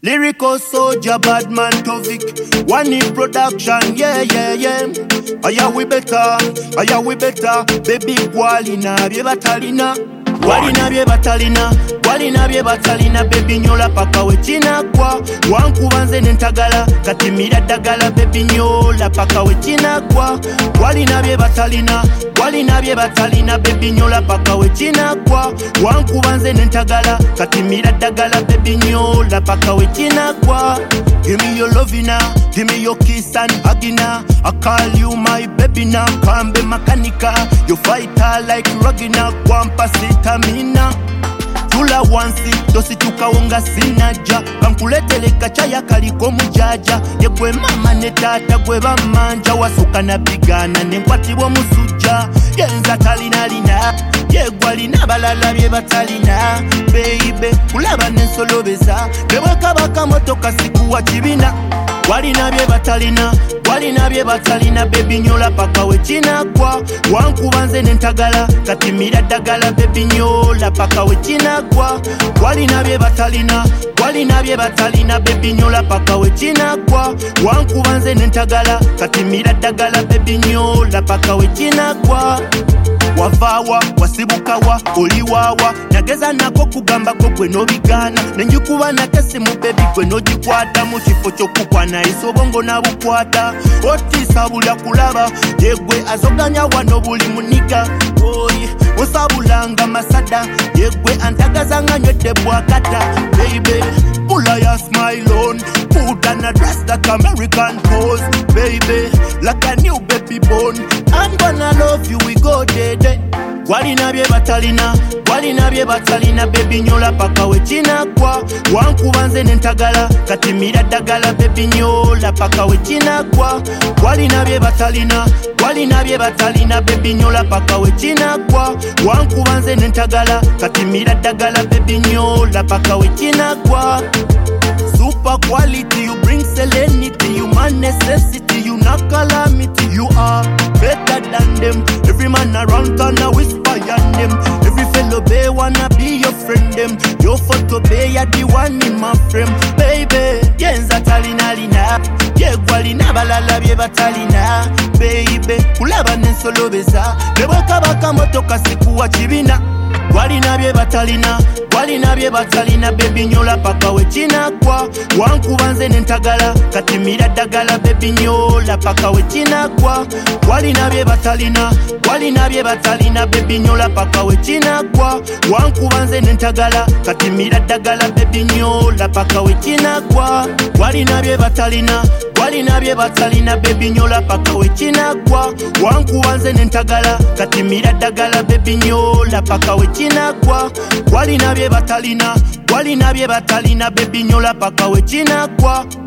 Lyrical soldier, bad man Tovik. One in production, yeah. Aya we better, baby Gwalina, bye batalina. Gwalina bye batalina, baby nyola paka we china kwa. Wankubanze nentagala, katimira dagala, baby nyola paka we china kwa. Gwalina bye batalina, baby nyola paka we china kwa. Wankubanze nentagala, katimira dagala, baby nyola paka we china kwa. Give me your loving now, give me your kiss and hugging now. I call you my baby now, kambe makanika. You fighter like Rugina, kwampa sitamina. Tula wansi, dosi tukawonga sinaja. Kankuletele kachaya kaliko mujaja. Yekwe mama ne tata gwe bamanja. Wasuka na bigana nenkwati wo musuja. Yenza talina lina, yegwalina balala bye batalina. Baby, kulaba nensolobeza. Beweka baka motoka sikuwa chibina. Gwalina bye batalina, baby nyola paka we china kwa. Wankubanze nentagala, katimira dagala, baby nyola paka we china kwa. Gwalina bye batalina, baby nyola paka we china kwa. Wankubanze nentagala, katimira dagala, baby nyola paka we china kwa. Wavawa, wasibukawa, oliwawa. Nageza nako kugamba ko gwe no bigana. Nenjukuba nakese mu baby gwe no jikwata. Mu kifo kyokukwana isobongo na bukwata. Otisa bulya kulaba, yegwe azoganya wano buli munika. Oye, osabulanga masada, yegwe antagaza nga nywedde bwakata. Baby, pull your smile on, put on a dress like American pose. Baby, like a new baby born. I'm gonna love you, we go day. Gwalina bye batalina, baby nyola paka we china kwa. Wankubanze nentagala, katimira dagala, baby nyola paka we china kwa. Gwalina bye batalina, baby nyola paka we china kwa. Wankubanze nentagala, katimira dagala, baby nyola paka we china kwa. Super quality, you bring serenity, you man necessity, you not calamity. You are better than them. Every man around gonna whisper your name. Every fellow bay wanna be your friend them. Your photo bay ya the one in my frame. Baby, yenza talina lina, yegwalina balala bye batalina. Baby, kulaba nensolobeza, leboka baka motoka sikuwa chibina. Gwalina bye batalina, baby nyola paka we china kwa. Wankubanze nentagala, katimira dagala, baby nyola paka we china kwa. Gwalina bye batalina, baby nyola paka we china kwa. Wankubanze nentagala, katimira dagala, baby nyola paka we china kwa. Gwalina bye batalina, baby nyola paka we china kwa. Wankubanze nentagala, katimira dagala, baby nyola paka we china kwa. Gwalina bye batalina, baby nyola paka we china kwa.